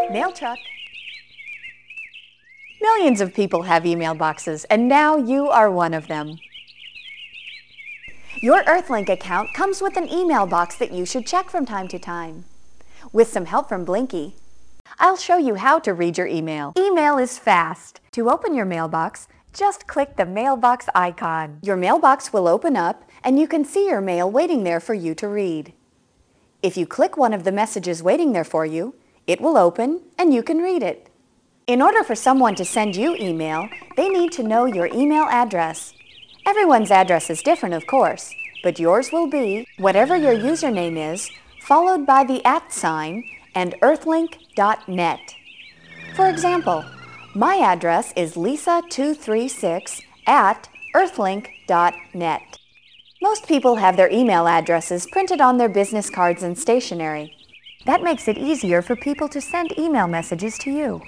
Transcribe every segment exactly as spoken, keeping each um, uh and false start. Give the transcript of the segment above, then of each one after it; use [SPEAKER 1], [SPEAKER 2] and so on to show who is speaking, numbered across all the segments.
[SPEAKER 1] Mail truck. Millions of people have email boxes, and now you are one of them. Your Earthlink account comes with an email box that you should check from time to time. With some help from Blinky, I'll show you how to read your email. Email is fast. To open your mailbox, just click the mailbox icon. Your mailbox will open up, and you can see your mail waiting there for you to read. If you click one of the messages waiting there for you, it will open and you can read it. In order for someone to send you email, they need to know your email address. Everyone's address is different, of course, but yours will be whatever your username is, followed by the at sign and earthlink dot net. For example, my address is lisa two three six at earthlink dot net. Most people have their email addresses printed on their business cards and stationery. That makes it easier for people to send email messages to you.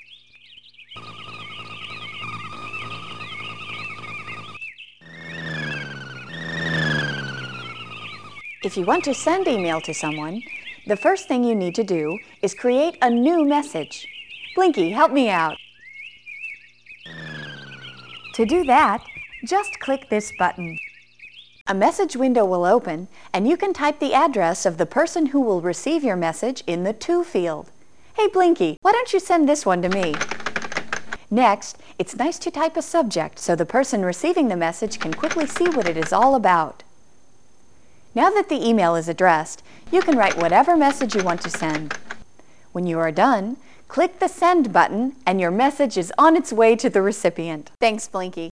[SPEAKER 1] If you want to send email to someone, the first thing you need to do is create a new message. Blinky, help me out. To do that, just click this button. A message window will open, and you can type the address of the person who will receive your message in the To field. Hey Blinky, why don't you send this one to me? Next, it's nice to type a subject so the person receiving the message can quickly see what it is all about. Now that the email is addressed, you can write whatever message you want to send. When you are done, click the Send button and your message is on its way to the recipient. Thanks, Blinky.